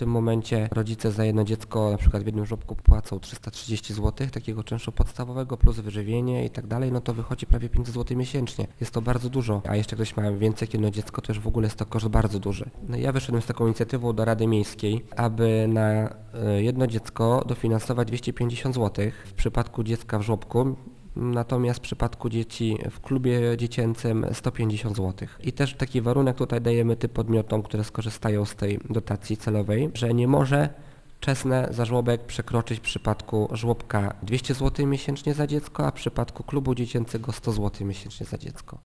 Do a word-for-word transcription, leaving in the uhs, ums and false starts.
tym momencie rodzice za jedno dziecko na przykład w jednym żłobku płacą trzysta trzydzieści złotych, takiego czynszu podstawowego plus wyżywienie i tak dalej, no to wychodzi prawie pięćset złotych miesięcznie. Jest to bardzo dużo, a jeszcze ktoś ma więcej jak jedno dziecko, to już w ogóle jest to koszt bardzo duży. No ja wyszedłem z taką inicjatywą do Rady Miejskiej, aby na y, jedno dziecko dofinansować dwieście pięćdziesiąt złotych w przypadku dziecka w żłobku. Natomiast w przypadku dzieci w klubie dziecięcym sto pięćdziesiąt złotych. I też taki warunek tutaj dajemy tym podmiotom, które skorzystają z tej dotacji celowej, że nie może czesne za żłobek przekroczyć w przypadku żłobka dwieście złotych miesięcznie za dziecko, a w przypadku klubu dziecięcego sto złotych miesięcznie za dziecko.